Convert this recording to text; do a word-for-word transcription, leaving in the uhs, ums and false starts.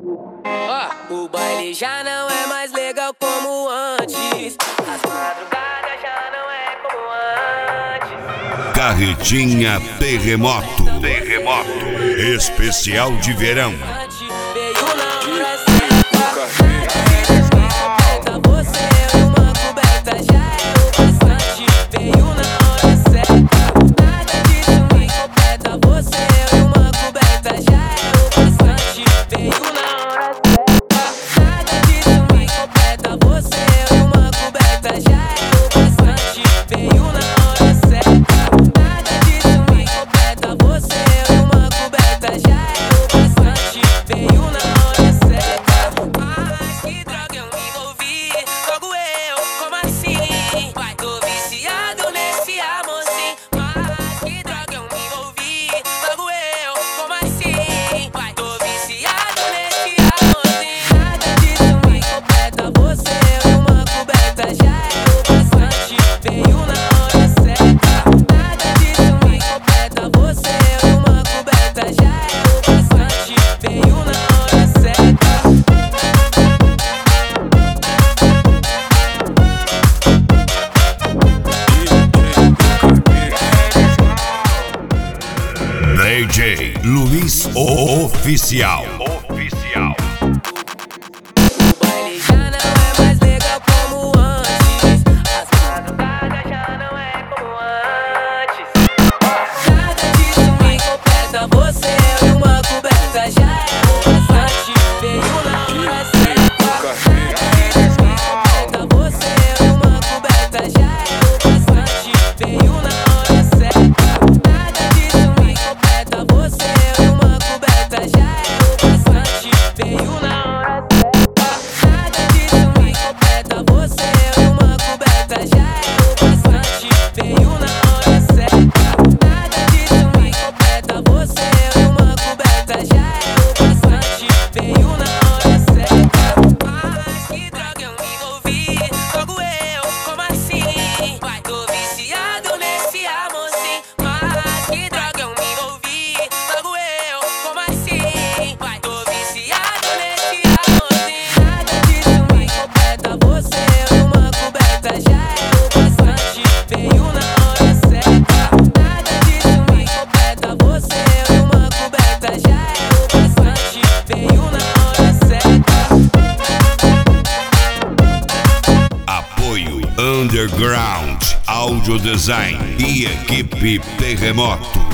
Ó, o baile já não é mais legal como antes. As madrugadas já não é como antes. Carretinha Terremoto. Terremoto. Especial de verão. Veio na hora certa. Você é uma coberta, já é o bastante. Veio na hora certa. Nada disso me completa. Você é uma coberta, já é o bastante. Veio na hora certa. Nada disso me completa. Você é uma coberta, já é o bastante. Veio na hora certa. Nada disso me completa. Você é uma coberta, já é o bastante. Veio na hora certa. Mas que droga eu me envolvi. Logo eu, como assim? Vai, tô viciado nesse amorzinho. Mas que droga eu me envolvi. Logo eu, como assim? Vai, tô viciado nesse amorzinho. Nada disso me completa. Você é uma coberta, já é o bastante. Veio na hora certa. Nada disso me completa. Você é uma coberta, já é o bastante. Veio na hora certa. D J Luiz Oficial. Oficial. O baile já não é mais legal como antes. As madrugadas já não é como antes. Nada disso me completa. Você é uma coberta, já é o bastante. Veio na hora certa. Nada disso me completa. Você é uma coberta, já é o bastante. Veio na hora certa. Nada disso me completa. Você é uma coberta, já é o bastante. Veio na hora certa. Nada disso me completa. Você é uma coberta, já é o bastante. Veio na hora certa. Nada disso me completa. Você é uma coberta, já é o bastante. Veio na hora certa. Mas que droga eu me envolvi. Logo eu, como assim? Vai, tô viciado nesse amorzinho. Mas que droga eu me envolvi. Logo eu, como assim? Vai, tô viciado nesse amorzinho. Nada disso me completa. Você é uma coberta, já é o bastante. Veio na hora certa. Nada disso me completa. Você é uma coberta, já é o bastante. Veio na hora certa. Apoio Underground Audio Design e equipe Terremoto.